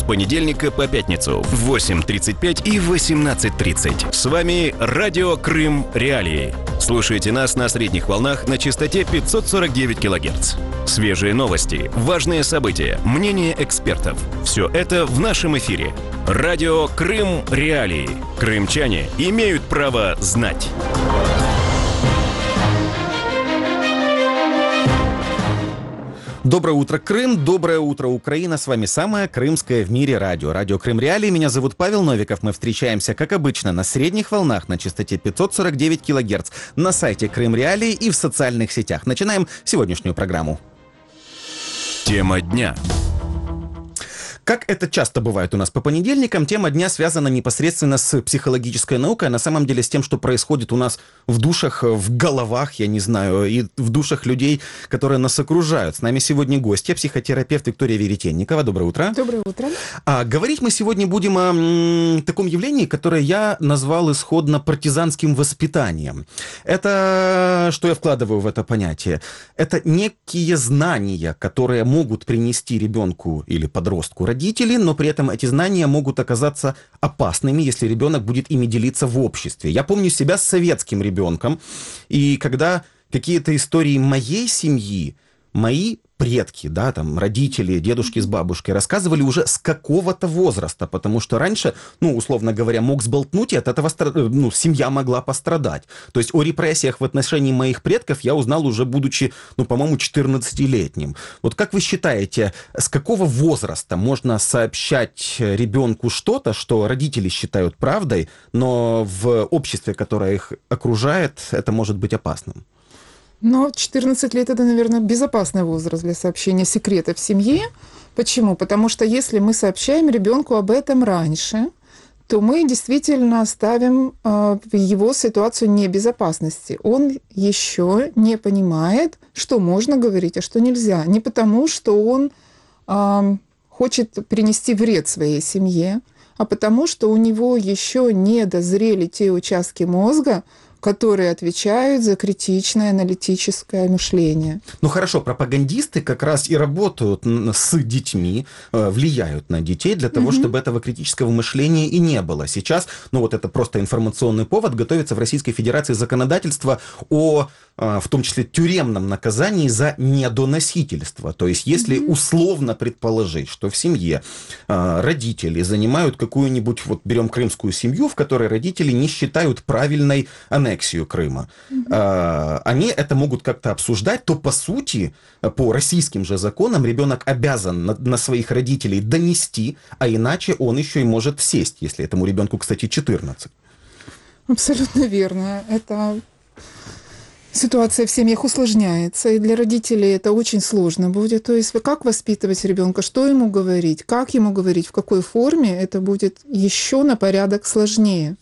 понедельника по пятницу в 8:35 и 18:30. С вами Радио Крым Реалии. Слушайте нас на средних волнах на частоте 549 кГц. Свежие новости, важные события, мнения экспертов. Все это в нашем эфире. Радио Крым Реалии. Крымчане имеют право знать. Доброе утро, Крым, доброе утро, Украина. С вами самое крымское в мире радио. Радио Крым Реалии. Меня зовут Павел Новиков. Мы встречаемся, как обычно, на средних волнах на частоте 549 кГц, на сайте Крым Реалии и в социальных сетях. Начинаем сегодняшнюю программу. Тема дня. Как это часто бывает у нас по понедельникам, тема дня связана непосредственно с психологической наукой, а на самом деле с тем, что происходит у нас в душах, в головах, я не знаю, и в душах людей, которые нас окружают. С нами сегодня гостья, психотерапевт Виктория Веретенникова. Доброе утро. Доброе утро. Говорить мы сегодня будем о таком явлении, которое я назвал исходно партизанским воспитанием. Это, что я вкладываю в это понятие? Это некие знания, которые могут принести ребенку или подростку родители, но при этом эти знания могут оказаться опасными, если ребенок будет ими делиться в обществе. Я помню себя с советским ребенком, и когда какие-то истории моей семьи, мои предки, да, там, родители, дедушки с бабушкой рассказывали уже с какого-то возраста, потому что раньше, условно говоря, мог сболтнуть, и от этого семья могла пострадать. То есть о репрессиях в отношении моих предков я узнал уже будучи, по-моему, 14-летним. Вот как вы считаете, с какого возраста можно сообщать ребенку что-то, что родители считают правдой, но в обществе, которое их окружает, это может быть опасным? Но 14 лет – это, наверное, безопасный возраст для сообщения секретов в семье. Почему? Потому что если мы сообщаем ребенку об этом раньше, то мы действительно ставим его ситуацию небезопасности. Он еще не понимает, что можно говорить, а что нельзя. Не потому, что он хочет принести вред своей семье, а потому, что у него еще не дозрели те участки мозга, которые отвечают за критичное аналитическое мышление. Хорошо, пропагандисты как раз и работают с детьми, влияют на детей для того, чтобы этого критического мышления и не было. Сейчас, это просто информационный повод, готовится в Российской Федерации законодательство о, в том числе, тюремном наказании за недоносительство. То есть, если условно предположить, что в семье родители занимают какую-нибудь, берем крымскую семью, в которой родители не считают правильной аннексию Крыма, они это могут как-то обсуждать, то, по сути, по российским же законам ребенок обязан на своих родителей донести, а иначе он еще и может сесть, если этому ребенку, кстати, 14. Абсолютно верно. Это ситуация в семьях усложняется, и для родителей это очень сложно будет. То есть как воспитывать ребенка, что ему говорить, как ему говорить, в какой форме, это будет еще на порядок сложнее.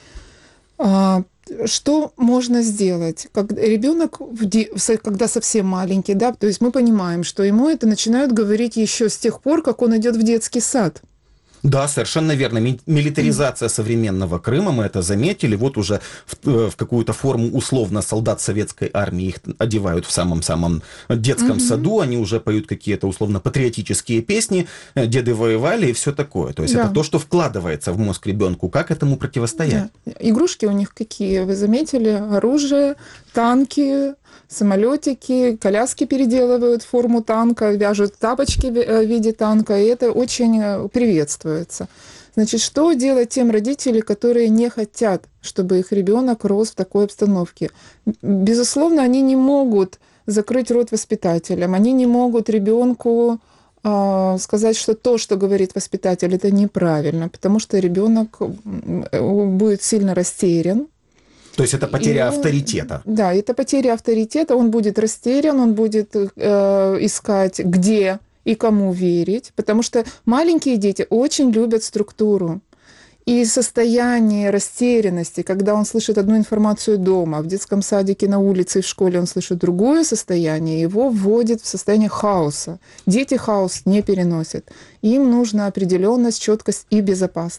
Что можно сделать? Ребенок, когда совсем маленький, да, то есть мы понимаем, что ему это начинают говорить еще с тех пор, как он идет в детский сад. Да, совершенно верно. Милитаризация современного Крыма, мы это заметили. Вот уже в какую-то форму условно солдат советской армии их одевают в самом-самом детском саду. Они уже поют какие-то условно патриотические песни. Деды воевали и все такое. То есть это то, что вкладывается в мозг ребенку. Как этому противостоять? Да. Игрушки у них какие? Вы заметили? Оружие, танки, самолетики, коляски переделывают в форму танка, вяжут тапочки в виде танка, и это очень приветствуется. Значит, что делать тем родителям, которые не хотят, чтобы их ребенок рос в такой обстановке? Безусловно, они не могут закрыть рот воспитателям, они не могут ребенку сказать, что то, что говорит воспитатель, это неправильно, потому что ребенок будет сильно растерян. То есть это потеря авторитета. Да, это потеря авторитета, он будет растерян, он будет искать, где и кому верить, потому что маленькие дети очень любят структуру. И состояние растерянности, когда он слышит одну информацию дома, в детском садике, на улице и в школе он слышит другое состояние, его вводит в состояние хаоса. Дети хаос не переносят. Им нужна определенность, четкость и безопасность.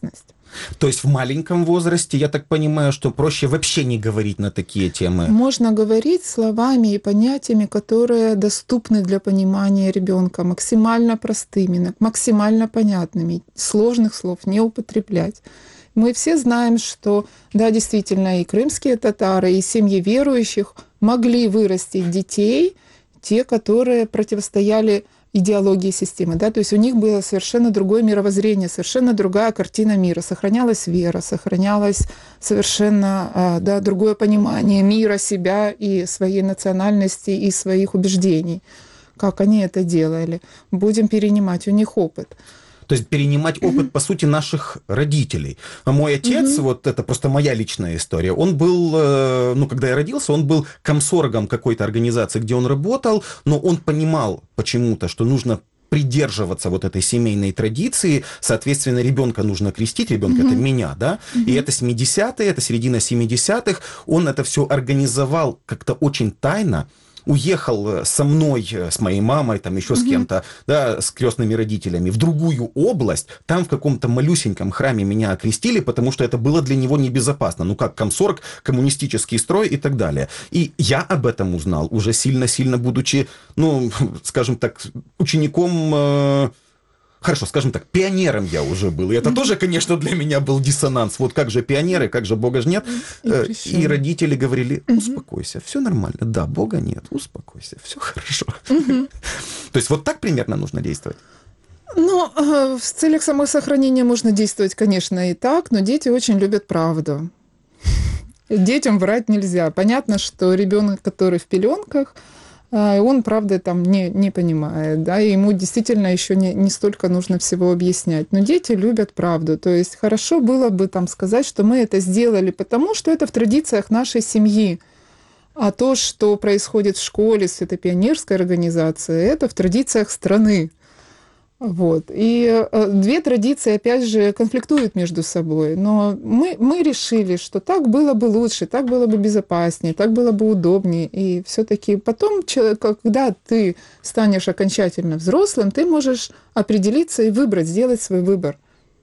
То есть в маленьком возрасте, я так понимаю, что проще вообще не говорить на такие темы. Можно говорить словами и понятиями, которые доступны для понимания ребенка, максимально простыми, максимально понятными. Сложных слов не употреблять. Мы все знаем, что, да, действительно, и крымские татары, и семьи верующих могли вырастить детей, те, которые противостояли идеологии системы, да, то есть у них было совершенно другое мировоззрение, совершенно другая картина мира, сохранялась вера, сохранялось совершенно, да, другое понимание мира, себя и своей национальности, и своих убеждений, как они это делали. Будем перенимать у них опыт. То есть перенимать опыт, по сути, наших родителей. А мой отец, вот это просто моя личная история, он был, ну, когда я родился, он был комсоргом какой-то организации, где он работал, но он понимал почему-то, что нужно придерживаться вот этой семейной традиции, соответственно, ребенка нужно крестить, ребенка это меня, да, и это 70-е, это середина 70-х, он это все организовал как-то очень тайно, уехал со мной, с моей мамой, там еще с кем-то, да, с крестными родителями, в другую область. Там в каком-то малюсеньком храме меня окрестили, потому что это было для него небезопасно. Ну как комсорг, коммунистический строй и так далее. И я об этом узнал уже сильно-сильно будучи, ну, скажем так, учеником... Хорошо, скажем так, пионером я уже был. И это тоже, конечно, для меня был диссонанс. Вот как же пионеры, как же Бога ж нет. И родители говорили, успокойся, все нормально. Да, Бога нет, успокойся, все хорошо. То есть вот так примерно нужно действовать? Ну, в целях самосохранения можно действовать, конечно, и так, но дети очень любят правду. Детям врать нельзя. Понятно, что ребенок, который в пеленках, он, правда, там не понимает, да, и ему действительно еще не столько нужно всего объяснять. Но дети любят правду. То есть хорошо было бы там сказать, что мы это сделали, потому что это в традициях нашей семьи. А то, что происходит в школе с этой пионерской организацией, это в традициях страны. Вот. И две традиции, опять же, конфликтуют между собой. Но мы решили, что так было бы лучше, так было бы безопаснее, так было бы удобнее. И все-таки потом, когда ты станешь окончательно взрослым, ты можешь определиться и выбрать, сделать свой выбор.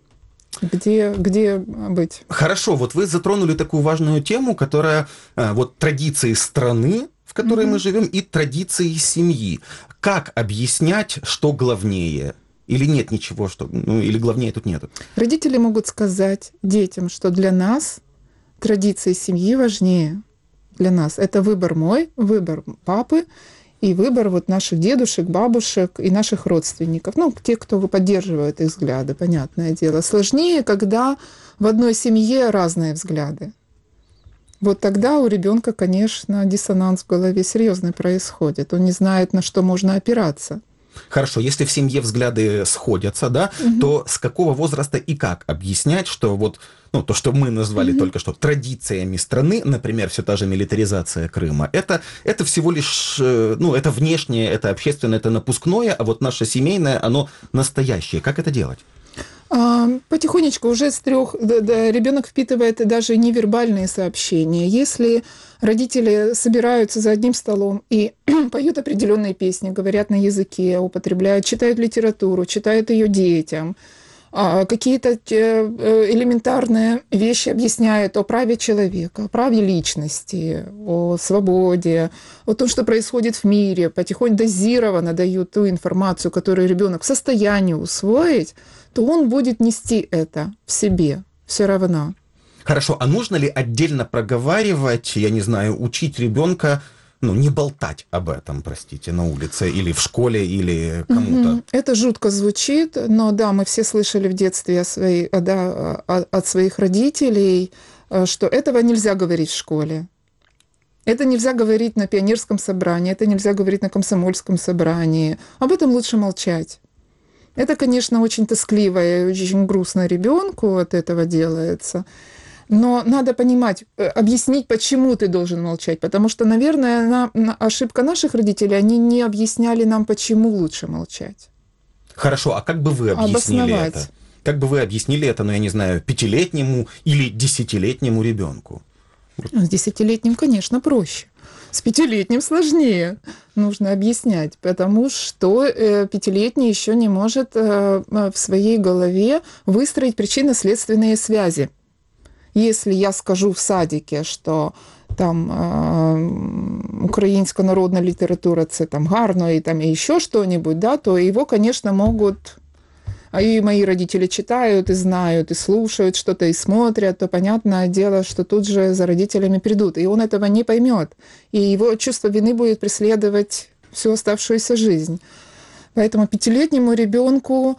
Где быть? Хорошо, вот вы затронули такую важную тему, которая вот традиции страны, в которой мы живем, и традиции семьи. Как объяснять, что главнее? Или нет ничего, что, ну, или главнее тут нету? Родители могут сказать детям, что для нас традиции семьи важнее. Для нас это выбор мой, выбор папы и выбор вот наших дедушек, бабушек и наших родственников. Ну, те, кто поддерживает их взгляды, понятное дело. Сложнее, когда в одной семье разные взгляды. Вот тогда у ребенка, конечно, диссонанс в голове серьезный происходит. Он не знает, на что можно опираться. Хорошо, если в семье взгляды сходятся, да, то с какого возраста и как объяснять, что вот, ну, то, что мы назвали только что традициями страны, например, все та же милитаризация Крыма, это всего лишь, ну, это внешнее, это общественное, это напускное, а вот наше семейное, оно настоящее. Как это делать? Потихонечку уже с 3 ребенок впитывает даже невербальные сообщения. Если родители собираются за одним столом и поют определенные песни, говорят на языке, употребляют, читают литературу, читают ее детям, какие-то элементарные вещи объясняют о праве человека, о праве личности, о свободе, о том, что происходит в мире, потихоньку дозированно дают ту информацию, которую ребенок в состоянии усвоить, то он будет нести это в себе все равно. Хорошо, а нужно ли отдельно проговаривать, я не знаю, учить ребенка, ну, не болтать об этом, простите, на улице или в школе, или кому-то? Это жутко звучит, но да, мы все слышали в детстве от своих родителей, что этого нельзя говорить в школе. Это нельзя говорить на пионерском собрании, это нельзя говорить на комсомольском собрании. Об этом лучше молчать. Это, конечно, очень тоскливо и очень грустно ребенку от этого делается. Но надо понимать, объяснить, почему ты должен молчать. Потому что, наверное, ошибка наших родителей, они не объясняли нам, почему лучше молчать. Хорошо, а как бы вы объяснили это? Как бы вы объяснили это, ну, я не знаю, 5-летнему или 10-летнему ребенку? С 10-летним, конечно, проще. С пятилетним сложнее, нужно объяснять, потому что пятилетний еще не может в своей голове выстроить причинно-следственные связи. Если я скажу в садике, что там українська народна література це там гарно и там и еще что-нибудь, да, то его, конечно, могут... А и мои родители читают, и знают, и слушают что-то, и смотрят, то понятное дело, что тут же за родителями придут. И он этого не поймет. И его чувство вины будет преследовать всю оставшуюся жизнь. Поэтому пятилетнему ребенку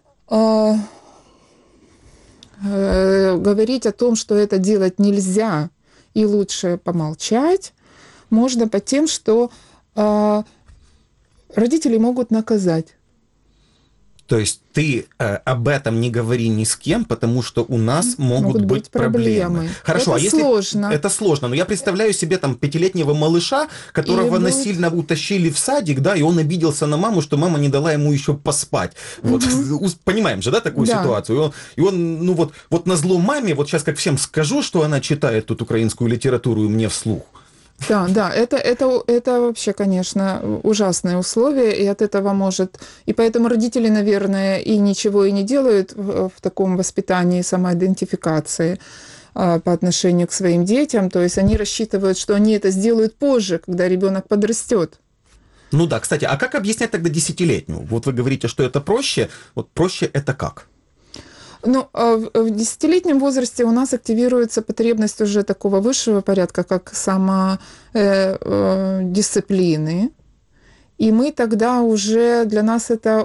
говорить о том, что это делать нельзя, и лучше помолчать, можно по тем, что родители могут наказать. То есть ты об этом не говори ни с кем, потому что у нас могут быть проблемы. Хорошо, это сложно. Это сложно, но я представляю себе там 5-летнего малыша, которого насильно утащили в садик, да, и он обиделся на маму, что мама не дала ему еще поспать. Вот, понимаем же, да, такую ситуацию? И он, ну вот назло маме, вот сейчас как всем скажу, что она читает тут украинскую литературу и мне вслух. Да, это вообще, конечно, ужасные условия, и от этого может... И поэтому родители, наверное, и ничего и не делают в таком воспитании самоидентификации по отношению к своим детям. То есть они рассчитывают, что они это сделают позже, когда ребенок подрастет. Ну да, кстати, а как объяснять тогда 10-летнему? Вот вы говорите, что это проще. Вот проще это как? Ну, в 10-летнем возрасте у нас активируется потребность уже такого высшего порядка, как самодисциплины. И мы тогда уже, для нас это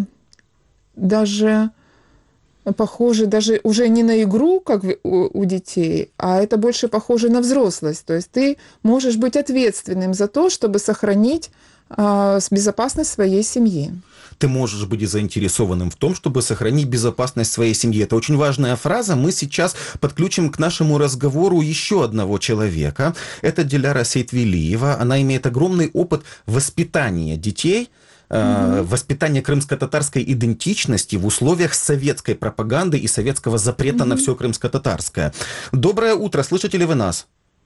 даже похоже, даже уже не на игру, как у детей, а это больше похоже на взрослость. То есть ты можешь быть ответственным за то, чтобы сохранить безопасность своей семьи. Ты можешь быть заинтересованным в том, чтобы сохранить безопасность своей семьи. Это очень важная фраза. Мы сейчас подключим к нашему разговору еще одного человека. Это Диляра Сейтвелиева. Она имеет огромный опыт воспитания детей, воспитания крымско-татарской идентичности в условиях советской пропаганды и советского запрета на все крымско-татарское. Доброе утро. Слышите ли вы нас?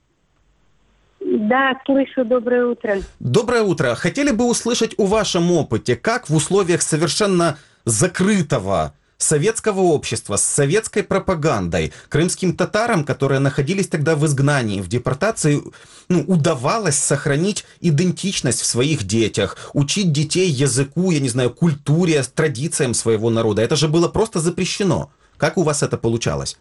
Да, слышу. Доброе утро. Доброе утро. Хотели бы услышать о вашем опыте, как в условиях совершенно закрытого советского общества с советской пропагандой крымским татарам, которые находились тогда в изгнании, в депортации, удавалось сохранить идентичность в своих детях, учить детей языку, я не знаю, культуре, традициям своего народа. Это же было просто запрещено. Как у вас это получалось?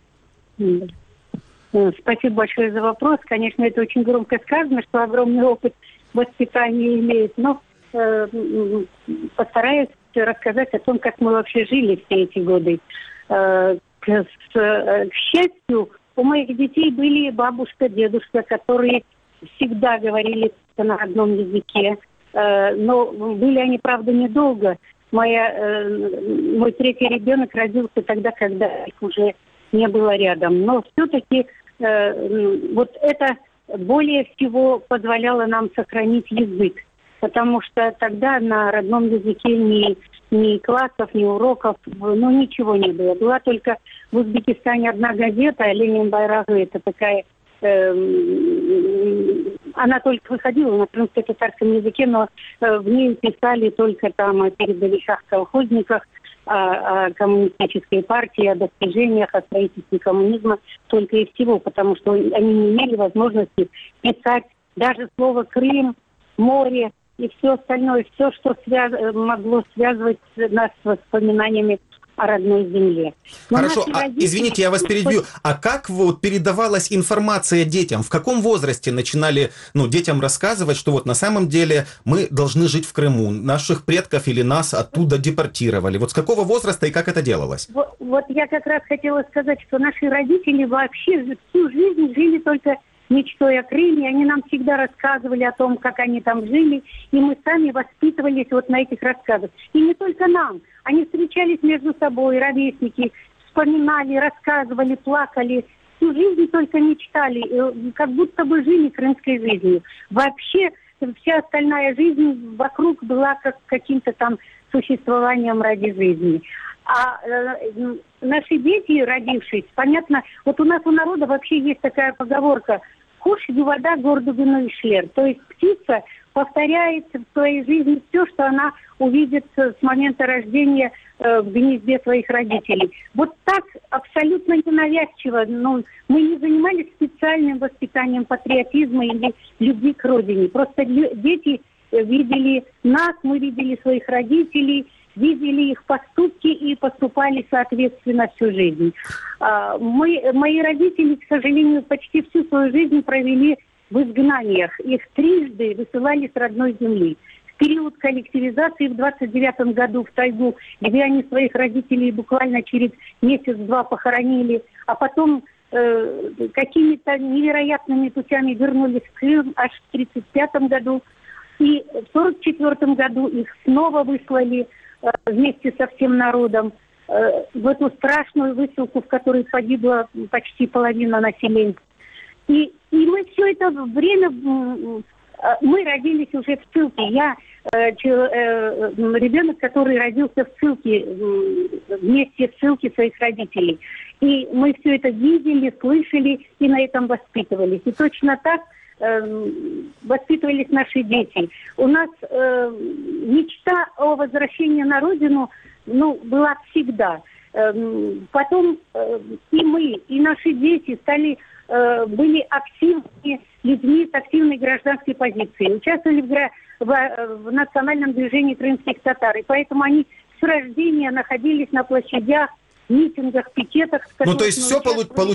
Спасибо большое за вопрос. Конечно, это очень громко сказано, что огромный опыт воспитания имеет, но постараюсь рассказать о том, как мы вообще жили все эти годы. К счастью, у моих детей были бабушка, дедушка, которые всегда говорили на родном языке, но были они, правда, недолго. Мой третий ребенок родился тогда, когда их уже не было рядом. Но все-таки вот это более всего позволяло нам сохранить язык, потому что тогда на родном языке ни классов, ни уроков, ничего не было. Была только в Узбекистане одна газета «Ленин Байрагы», это такая... она только выходила на крымско-татарском языке, но в ней писали только там о передовиках, колхозниках, о коммунистической партии, о достижениях, о строительстве коммунизма только и всего, потому что они не имели возможности писать даже слово «Крым», «море» и все остальное, все, что могло связывать нас с воспоминаниями о родной земле. Но хорошо, извините, я вас перебью. А как вот передавалась информация детям? В каком возрасте начинали детям рассказывать, что вот на самом деле мы должны жить в Крыму, наших предков или нас оттуда депортировали? Вот с какого возраста и как это делалось? Вот я как раз хотела сказать, что наши родители вообще всю жизнь жили только мечтой о Крыме. Они нам всегда рассказывали о том, как они там жили, и мы сами воспитывались вот на этих рассказах. И не только нам. Они встречались между собой, ровесники, вспоминали, рассказывали, плакали. Всю жизнь только мечтали, как будто бы жили крымской жизнью. Вообще вся остальная жизнь вокруг была как каким-то там существованием ради жизни. А наши дети, родившись, понятно, вот у нас у народа вообще есть такая поговорка: «Хуш вода горду вину и шлер». То есть птица повторяет в своей жизни все, что она увидит с момента рождения в гнезде своих родителей. Вот так абсолютно ненавязчиво. Но мы не занимались специальным воспитанием патриотизма или любви к родине. Просто дети видели нас, мы видели своих родителей, видели их поступки и поступали соответственно всю жизнь. Мои родители, к сожалению, почти всю свою жизнь провели в изгнаниях. Их трижды высылали с родной земли. В период коллективизации в 29 году в тайгу, где они своих родителей буквально через месяц-два похоронили, а потом какими-то невероятными путями вернулись в Крым аж в 1935 году. И в 1944 году их снова выслали вместе со всем народом в эту страшную высылку, в которой погибла почти половина населения. И мы все это время, мы родились уже в ссылке. Я ребенок, который родился в ссылке, вместе в ссылке своих родителей. И мы все это видели, слышали и на этом воспитывались. И точно так воспитывались наши дети. У нас мечта о возвращении на родину, была всегда. Потом и мы, и наши дети были активными людьми с активной гражданской позицией, участвовали в национальном движении крымских татар. И поэтому они с рождения находились на площадях, митингах, пикетах. То есть все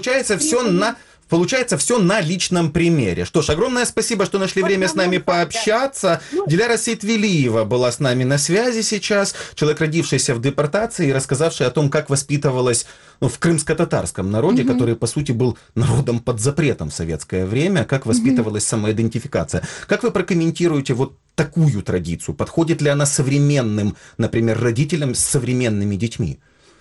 получается все на личном примере. Что ж, огромное спасибо, что нашли время с нами пообщаться. Диляра Сейтвелиева была с нами на связи сейчас. Человек, родившийся в депортации и рассказавший о том, как воспитывалась в крымско-татарском народе, который, по сути, был народом под запретом в советское время, как воспитывалась самоидентификация. Как вы прокомментируете вот такую традицию? Подходит ли она современным, например, родителям с современными детьми?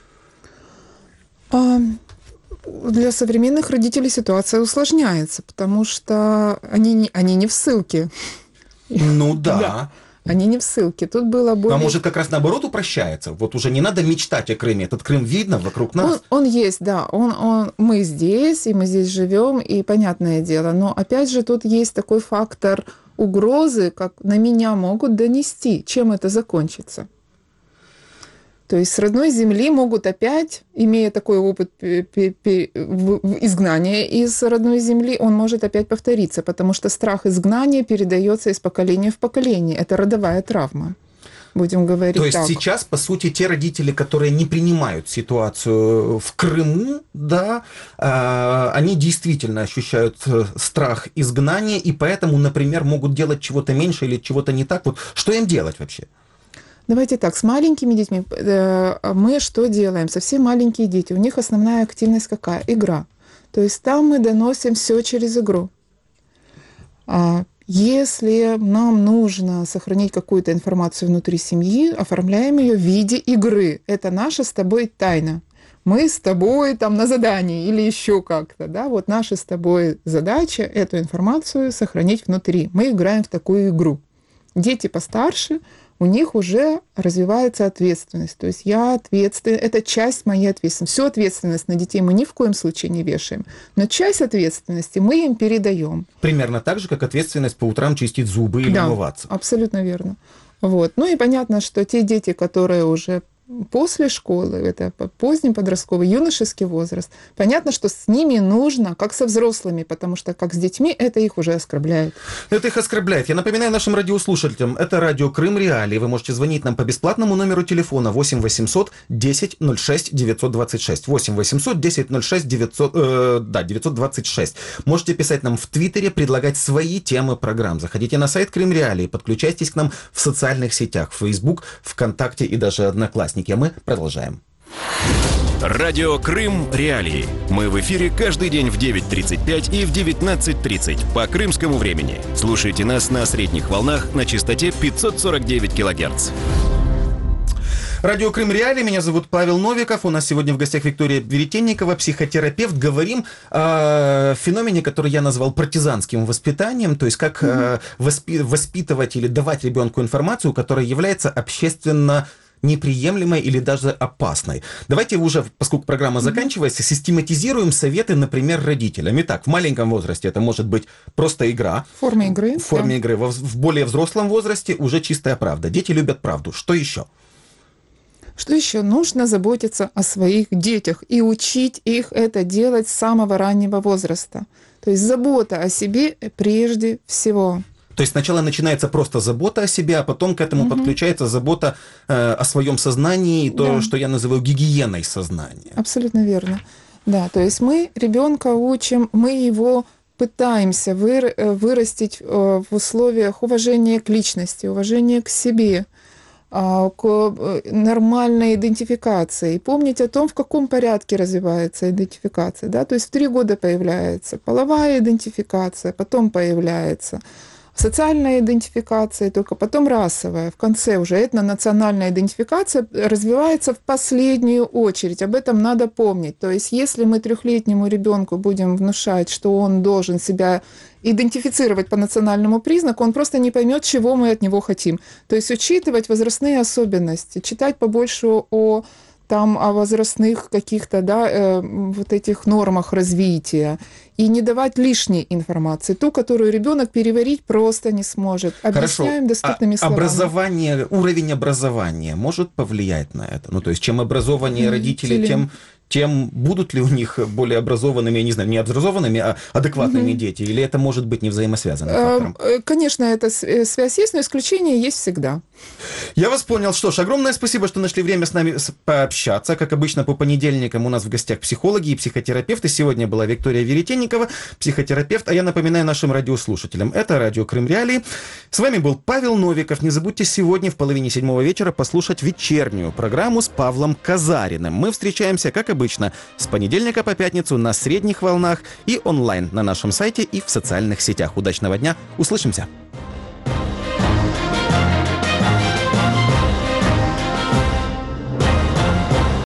Для современных родителей ситуация усложняется, потому что они не в ссылке. Да. Они не в ссылке. Тут было более... А может, как раз наоборот упрощается? Вот уже не надо мечтать о Крыме. Этот Крым видно вокруг нас. Он есть, да. Мы здесь, и мы здесь живем, и понятное дело. Но опять же, тут есть такой фактор угрозы, как на меня могут донести, чем это закончится. То есть с родной земли могут опять, имея такой опыт изгнания из родной земли, он может опять повториться, потому что страх изгнания передается из поколения в поколение. Это родовая травма. Будем говорить так. То есть сейчас, по сути, те родители, которые не принимают ситуацию в Крыму, да, они действительно ощущают страх изгнания, и поэтому, например, могут делать чего-то меньше или чего-то не так. Вот что им делать вообще? Давайте так, с маленькими детьми мы что делаем? Совсем маленькие дети, у них основная активность какая? Игра. То есть там мы доносим все через игру. Если нам нужно сохранить какую-то информацию внутри семьи, оформляем ее в виде игры. Это наша с тобой тайна. Мы с тобой там на задании или еще как-то. Да? Вот наша с тобой задача эту информацию сохранить внутри. Мы играем в такую игру. Дети постарше, у них уже развивается ответственность. То есть я ответственна, это часть моей ответственности. Всю ответственность на детей мы ни в коем случае не вешаем, но часть ответственности мы им передаем. Примерно так же, как ответственность по утрам чистить зубы или умываться. Абсолютно верно. Вот. И понятно, что те дети, которые уже после школы, это поздний подростковый, юношеский возраст, понятно, что с ними нужно, как со взрослыми, потому что как с детьми, это их уже оскорбляет. Это их оскорбляет. Я напоминаю нашим радиослушателям, это радио Крым Реалии. Вы можете звонить нам по бесплатному номеру телефона 8 800 10 06 926. 8 800 10 06 926. Можете писать нам в Твиттере, предлагать свои темы программ. Заходите на сайт Крым Реалии, подключайтесь к нам в социальных сетях, Facebook, ВКонтакте и даже Одноклассники. А мы продолжаем. Радио Крым Реалии. Мы в эфире каждый день в 9:35 и в 19:30 по крымскому времени. Слушайте нас на средних волнах на частоте 549 килогерц. Радио Крым Реалии. Меня зовут Павел Новиков. У нас сегодня в гостях Виктория Веретенникова, психотерапевт. Говорим о феномене, который я назвал партизанским воспитанием, то есть как воспитывать или давать ребенку информацию, которая является общественно неприемлемой или даже опасной. Давайте уже, поскольку программа заканчивается, систематизируем советы, например, родителям. Итак, в маленьком возрасте это может быть просто игра. В форме игры. В форме игры. В более взрослом возрасте уже чистая правда. Дети любят правду. Что еще? Что еще? Нужно заботиться о своих детях и учить их это делать с самого раннего возраста. То есть забота о себе прежде всего. То есть сначала начинается просто забота о себе, а потом к этому подключается забота о своем сознании, то, что я называю гигиеной сознания. Абсолютно верно. Да, то есть мы ребенка учим, мы его пытаемся вырастить в условиях уважения к личности, уважения к себе, к нормальной идентификации. Помнить о том, в каком порядке развивается идентификация. Да? То есть в 3 года появляется половая идентификация, потом появляется социальная идентификация, только потом расовая. В конце уже этнонациональная идентификация развивается в последнюю очередь. Об этом надо помнить. То есть если мы 3-летнему ребенку будем внушать, что он должен себя идентифицировать по национальному признаку, он просто не поймет, чего мы от него хотим. То есть учитывать возрастные особенности, читать побольше о возрастных каких-то, вот этих нормах развития, и не давать лишней информации, ту, которую ребенок переварить просто не сможет. Объясняем доступными словами. Уровень образования может повлиять на это? Ну, то есть, чем образованнее родители, тем будут ли у них более образованными, я не знаю, не образованными, а адекватными дети? Или это может быть не взаимосвязанным фактором? Конечно, эта связь есть, но исключения есть всегда. Я вас понял. Что ж, огромное спасибо, что нашли время с нами пообщаться. Как обычно, по понедельникам у нас в гостях психологи и психотерапевты. Сегодня была Виктория Веретенникова, психотерапевт. А я напоминаю нашим радиослушателям, это радио Крым Реалии. С вами был Павел Новиков. Не забудьте сегодня в 6:30 вечера послушать вечернюю программу с Павлом Казариным. Мы встречаемся, как обычно, с понедельника по пятницу на средних волнах и онлайн на нашем сайте и в социальных сетях. Удачного дня. Услышимся.